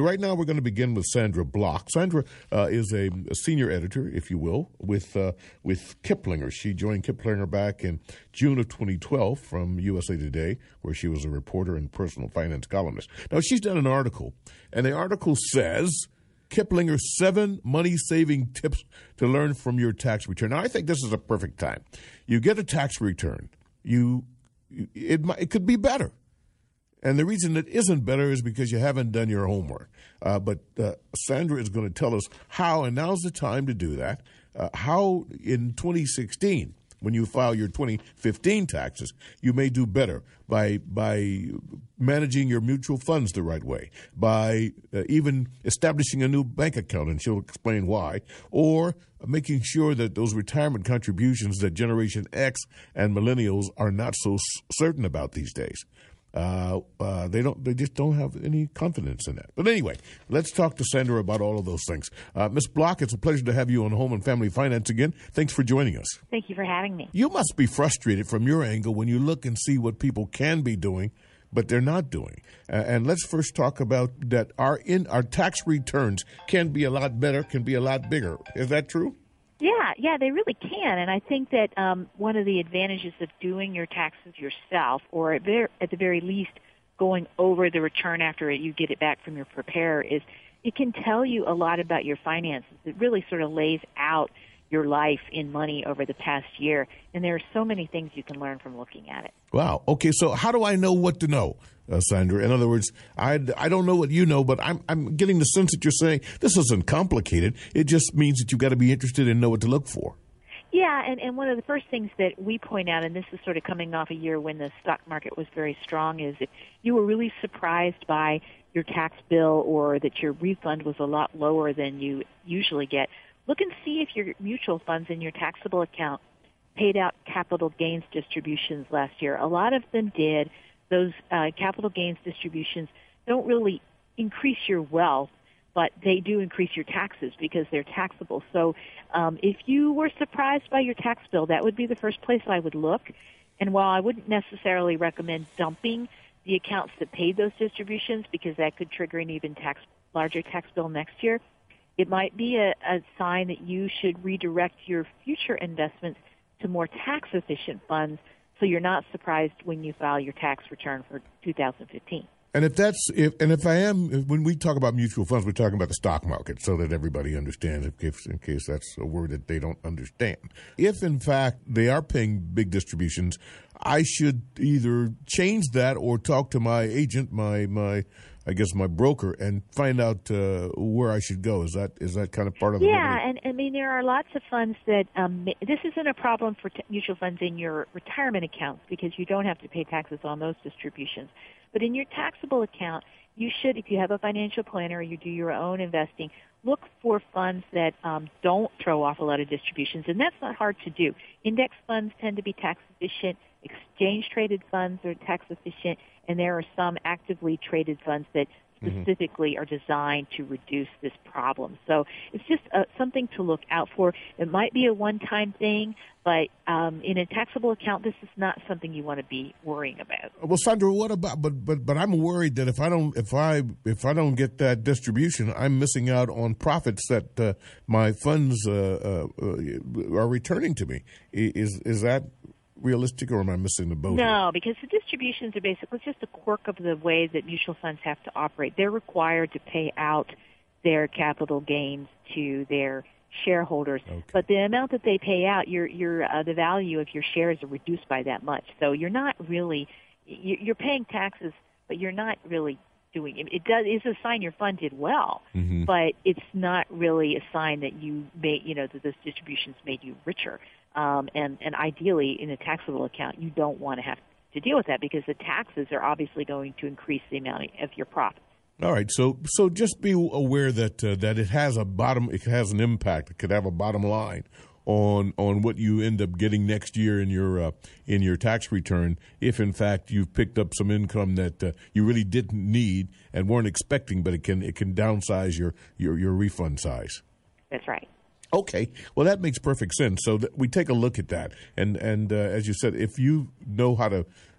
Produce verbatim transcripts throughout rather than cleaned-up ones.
right now we're going to begin with Sandra Block. Sandra uh, is a, a senior editor, if you will, with uh, with Kiplinger. She joined Kiplinger back in June of twenty twelve from U S A Today, where she was a reporter and personal finance columnist. Now, she's done an article, and the article says Kiplinger's seven money-saving tips to learn from your tax return. Now, I think this is a perfect time. You get a tax return. You it might, it could be better. And the reason it isn't better is because you haven't done your homework. Uh, but uh, Sandra is going to tell us how, and now's the time to do that, uh, how in twenty sixteen, when you file your twenty fifteen taxes, you may do better by by managing your mutual funds the right way, by uh, even establishing a new bank account, and she'll explain why, or making sure that those retirement contributions that Generation X and millennials are not so s- certain about these days. Uh, uh, they don't. They just don't have any confidence in that. But anyway, let's talk to Sandra about all of those things. Uh, Miz Block, it's a pleasure to have you on Home and Family Finance again. Thanks for joining us. Thank you for having me. You must be frustrated from your angle when you look and see what people can be doing, but they're not doing. Uh, and let's first talk about that. Our in our tax returns can be a lot better, can be a lot bigger. Is that true? Yeah, yeah, they really can. And I think that um, one of the advantages of doing your taxes yourself, or at, ver- at the very least going over the return after you get it back from your preparer, is it can tell you a lot about your finances. It really sort of lays out your life in money over the past year. And there are so many things you can learn from looking at it. Wow. Okay, so how do I know what to know, uh, Sandra? In other words, I, I don't know what you know, but I'm I'm getting the sense that you're saying this isn't complicated. It just means that you've got to be interested and know what to look for. Yeah, and, and one of the first things that we point out, and this is sort of coming off a year when the stock market was very strong, is if you were really surprised by your tax bill or that your refund was a lot lower than you usually get, look and see if your mutual funds in your taxable account paid out capital gains distributions last year. A lot of them did. Those uh, capital gains distributions don't really increase your wealth, but they do increase your taxes because they're taxable. So um, if you were surprised by your tax bill, that would be the first place I would look. And while I wouldn't necessarily recommend dumping the accounts that paid those distributions because that could trigger an even tax, larger tax bill next year, it might be a, a sign that you should redirect your future investments to more tax-efficient funds so you're not surprised when you file your tax return for two thousand fifteen. And if that's if and if I am, when we talk about mutual funds, we're talking about the stock market, so that everybody understands. In case, in case that's a word that they don't understand. If in fact they are paying big distributions, I should either change that or talk to my agent, my my. I guess my broker, and find out uh, where I should go. Is that is that kind of part of the yeah? And I mean, there are lots of funds that um, this isn't a problem for t- mutual funds in your retirement accounts because you don't have to pay taxes on those distributions. But in your taxable account, you should, if you have a financial planner or you do your own investing, look for funds that um, don't throw off a lot of distributions, and that's not hard to do. Index funds tend to be tax efficient. Exchange-traded funds are tax efficient, and there are some actively traded funds that specifically mm-hmm. are designed to reduce this problem. So it's just uh, something to look out for. It might be a one-time thing, but um, in a taxable account, this is not something you want to be worrying about. Well, Sandra, what about? But but but I'm worried that if I don't if I if I don't get that distribution, I'm missing out on profits that uh, my funds uh, uh, are returning to me. Is is that realistic, or am I missing the boat? No, because the distributions are basically just a quirk of the way that mutual funds have to operate. They're required to pay out their capital gains to their shareholders, okay. But the amount that they pay out, your your uh, the value of your shares are reduced by that much. So you're not really you're paying taxes, but you're not really doing it. It does is a sign your fund did well, mm-hmm. but it's not really a sign that you made you know that those distributions made you richer. Um, and, and ideally, in a taxable account, you don't want to have to deal with that because the taxes are obviously going to increase the amount of your profits. All right, so so just be aware that uh, that it has a bottom, it has an impact. It could have a bottom line on on what you end up getting next year in your uh, in your tax return. If in fact you've picked up some income that uh, you really didn't need and weren't expecting, but it can it can downsize your your, your refund size. That's right. Okay, well, that makes perfect sense. So th- we take a look at that. And, and uh, as you said, if you know how to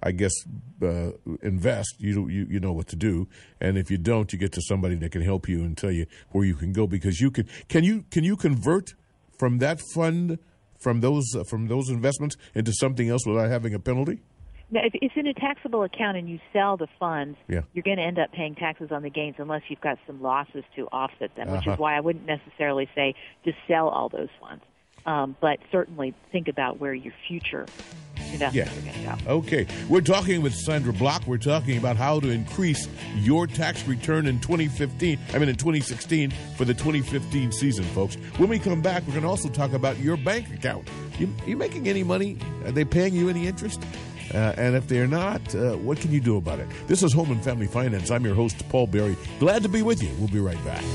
I guess, uh, invest, you, you you know what to do. And if you don't, you get to somebody that can help you and tell you where you can go, because you can can you can you convert from that fund, from those uh, from those investments into something else without having a penalty? Now, if it's in a taxable account and you sell the funds, yeah. you're going to end up paying taxes on the gains unless you've got some losses to offset them, which uh-huh. is why I wouldn't necessarily say just sell all those funds. Um, but certainly think about where your future investments yeah. are going to go. Okay. We're talking with Sandra Block. We're talking about how to increase your tax return in twenty fifteen, I mean in twenty sixteen for the twenty fifteen season, folks. When we come back, we're going to also talk about your bank account. You, you making any money? Are they paying you any interest? Uh, and if they're not, uh, what can you do about it? This is Home and Family Finance. I'm your host, Paul Berry. Glad to be with you. We'll be right back.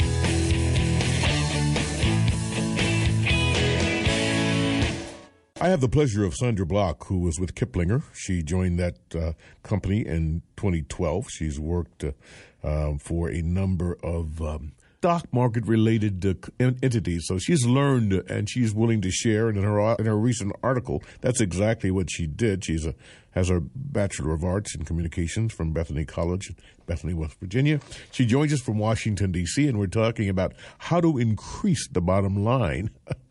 I have the pleasure of Sandra Block, who was with Kiplinger. She joined that uh, company in twenty twelve. She's worked uh, um, for a number of um, stock market related uh, entities. So she's learned and she's willing to share. And in her in her recent article, that's exactly what she did. She's a has her Bachelor of Arts in Communications from Bethany College, Bethany, West Virginia. She joins us from Washington, D C, and we're talking about how to increase the bottom line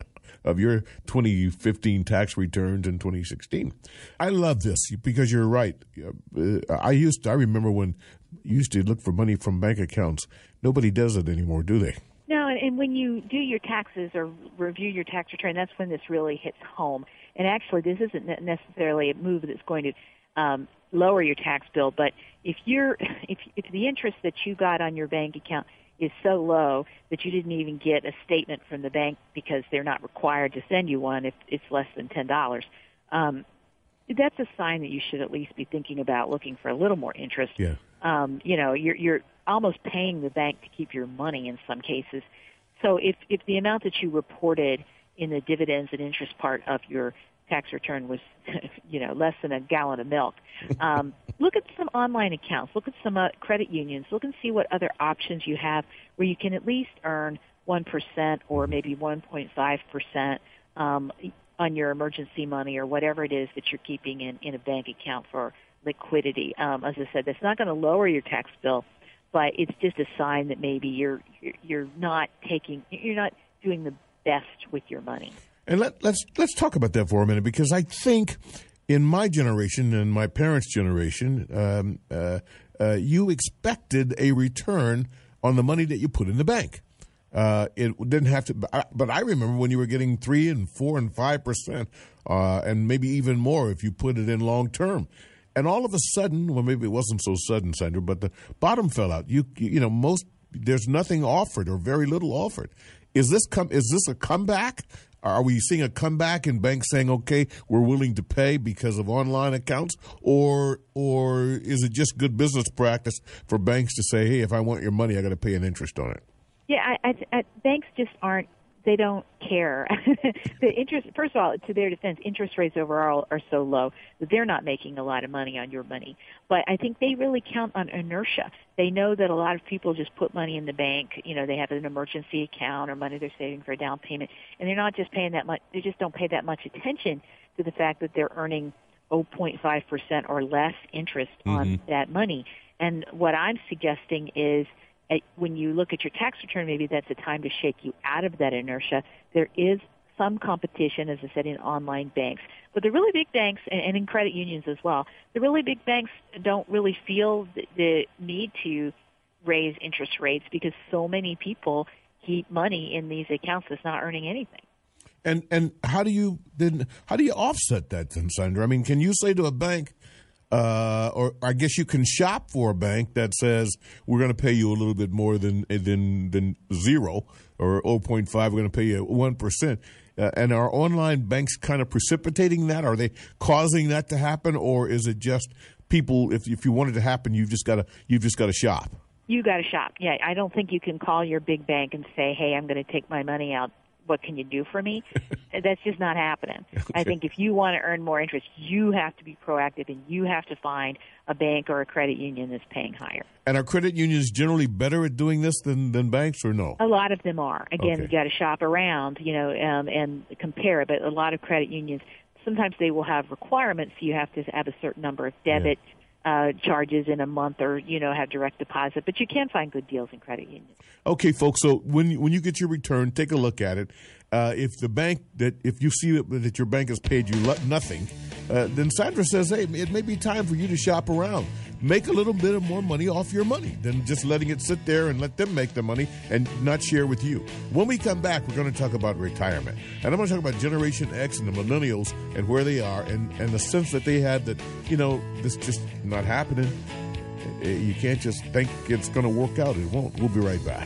of your twenty fifteen tax returns in twenty sixteen. I love this because you're right. Uh, I used to, I remember when you used to look for money from bank accounts. Nobody does it anymore, do they? No, and, and when you do your taxes or review your tax return, that's when this really hits home. And actually, this isn't necessarily a move that's going to um, lower your tax bill, but if you're if if the interest that you got on your bank account is so low that you didn't even get a statement from the bank because they're not required to send you one if it's less than ten dollars. Um, that's a sign that you should at least be thinking about looking for a little more interest. Yeah. Um, you know, you're, you're almost paying the bank to keep your money in some cases. So if, if the amount that you reported in the dividends and interest part of your tax return was, you know, less than a gallon of milk, um, look at some online accounts, look at some uh, credit unions, look and see what other options you have where you can at least earn one percent or maybe one point five percent um, on your emergency money or whatever it is that you're keeping in, in a bank account for liquidity. Um, as I said, that's not going to lower your tax bill, but it's just a sign that maybe you're you're not taking, you're not doing the best with your money. And let, let's let's talk about that for a minute, because I think in my generation and my parents' generation, um, uh, uh, you expected a return on the money that you put in the bank. Uh, it didn't have to, but I remember when you were getting three and four and five percent, uh, and maybe even more if you put it in long term. And all of a sudden, well, maybe it wasn't so sudden, Sandra, but the bottom fell out. You you know, most there's nothing offered or very little offered. Is this com- is this a comeback? Are we seeing a comeback in banks saying, okay, we're willing to pay because of online accounts? Or or is it just good business practice for banks to say, hey, if I want your money, I got to pay an interest on it? Yeah, I, I, I, banks just aren't, they don't care. The interest, first of all, to their defense, interest rates overall are so low that they're not making a lot of money on your money. But I think they really count on inertia. They know that a lot of people just put money in the bank. You know, they have an emergency account or money they're saving for a down payment, and they're not just paying that much. They just don't pay that much attention to the fact that they're earning zero point five percent or less interest mm-hmm. on that money. And what I'm suggesting is, when you look at your tax return, maybe that's a time to shake you out of that inertia. There is some competition, as I said, in online banks. But the really big banks, and in credit unions as well, the really big banks don't really feel the need to raise interest rates because so many people keep money in these accounts that's not earning anything. And and how do you then how do you offset that then, Sandra? I mean, can you say to a bank, Uh, or I guess you can shop for a bank that says we're going to pay you a little bit more than than than zero or zero point five. We're going to pay you one percent. Uh, and are online banks kind of precipitating that? Are they causing that to happen, or is it just people? If if you want it to happen, you've just got to you've just got to shop. You got to shop. Yeah, I don't think you can call your big bank and say, "Hey, I'm going to take my money out. What can you do for me?" That's just not happening. Okay. I think if you want to earn more interest, you have to be proactive and you have to find a bank or a credit union that's paying higher. And are credit unions generally better at doing this than, than banks, or no? A lot of them are. Again, okay. you got to shop around, you know, um, and compare. But a lot of credit unions sometimes they will have requirements. You have to have a certain number of debit yeah. Uh, charges in a month, or you know, have direct deposit, but you can find good deals in credit unions. Okay, folks. So when you, when you get your return, take a look at it. Uh, if the bank that if you see that, that your bank has paid you lo- nothing, uh, then Sandra says, hey, it may be time for you to shop around. Make a little bit of more money off your money than just letting it sit there and let them make the money and not share with you. When we come back, we're going to talk about retirement. And I'm going to talk about Generation X and the millennials and where they are and, and the sense that they had that, you know, this just not happening. You can't just think it's going to work out. It won't. We'll be right back.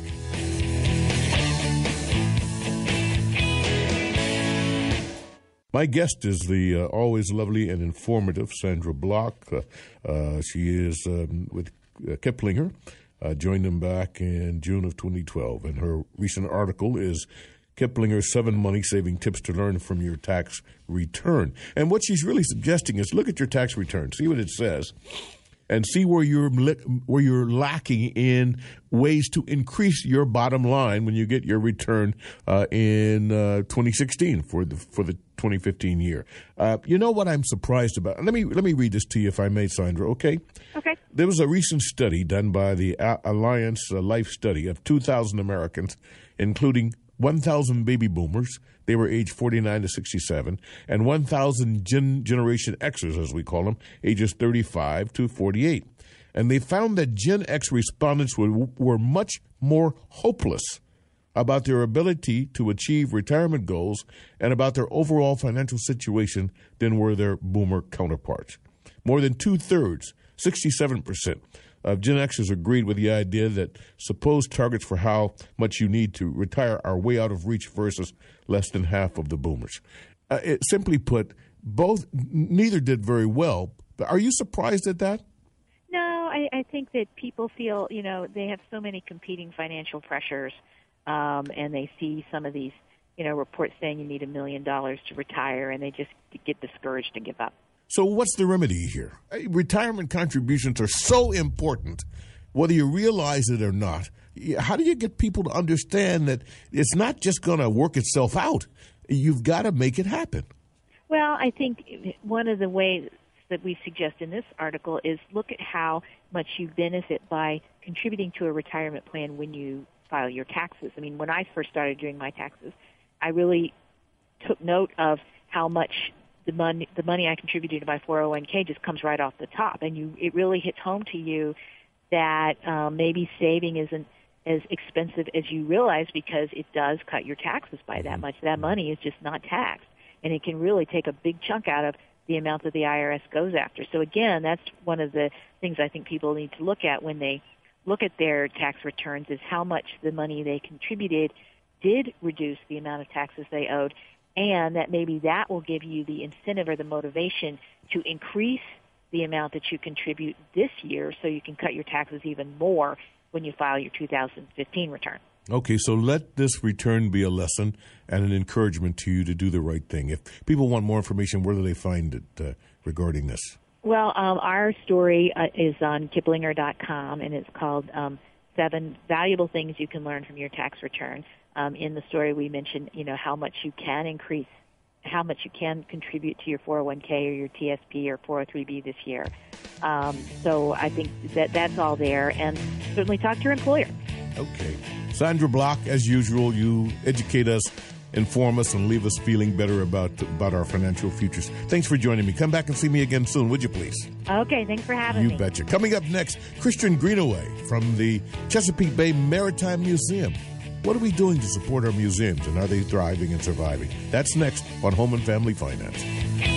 My guest is the uh, always lovely and informative Sandra Block. Uh, uh, she is um, with uh, Kiplinger, uh, joined them back in June of twenty twelve. And her recent article is Kiplinger's Seven Money-Saving Tips to Learn from Your Tax Return. And what she's really suggesting is look at your tax return, see what it says, and see where you're where you're lacking in ways to increase your bottom line when you get your return uh, in uh, twenty sixteen for the for the twenty fifteen year. Uh, you know what I'm surprised about? Let me let me read this to you, if I may, Sandra. Okay. Okay. There was a recent study done by the Alliance Life Study of two thousand Americans, including one thousand baby boomers. They were aged forty-nine to sixty-seven, and one thousand gen- Generation Xers, as we call them, ages thirty-five to forty-eight. And they found that Gen X respondents were, were much more hopeless about their ability to achieve retirement goals and about their overall financial situation than were their boomer counterparts. More than two-thirds, sixty-seven percent, of Gen Xers agreed with the idea that supposed targets for how much you need to retire are way out of reach versus less than half of the boomers. Uh, it, simply put, both neither did very well. Are you surprised at that? No, I, I think that people feel, you know, they have so many competing financial pressures, um, and they see some of these, you know, reports saying you need a million dollars to retire, and they just get discouraged and give up. So what's the remedy here? Retirement contributions are so important, whether you realize it or not. How do you get people to understand that it's not just going to work itself out? You've got to make it happen. Well, I think one of the ways that we suggest in this article is look at how much you benefit by contributing to a retirement plan when you file your taxes. I mean, when I first started doing my taxes, I really took note of how much the money the money I contributed to my four oh one k just comes right off the top, and you it really hits home to you that um, maybe saving isn't as expensive as you realize, because it does cut your taxes by that much. That money is just not taxed, and it can really take a big chunk out of the amount that the I R S goes after. So again, that's one of the things I think people need to look at when they look at their tax returns, is how much the money they contributed did reduce the amount of taxes they owed, and that maybe that will give you the incentive or the motivation to increase the amount that you contribute this year so you can cut your taxes even more when you file your two thousand fifteen return. Okay, so let this return be a lesson and an encouragement to you to do the right thing. If people want more information, where do they find it uh, regarding this? Well, um, our story uh, is on Kiplinger dot com, and it's called um, Seven Valuable Things You Can Learn from Your Tax Return. Um, in the story, we mentioned, you know, how much you can increase, how much you can contribute to your four oh one k or your T S P or four oh three b this year. Um, so I think that that's all there, and certainly talk to your employer. Okay. Sandra Block, as usual, you educate us, inform us, and leave us feeling better about about our financial futures. Thanks for joining me. Come back and see me again soon, would you please? Okay, thanks for having you me. You betcha. Coming up next, Christian Greenaway from the Chesapeake Bay Maritime Museum. What are we doing to support our museums, and are they thriving and surviving? That's next on Home and Family Finance.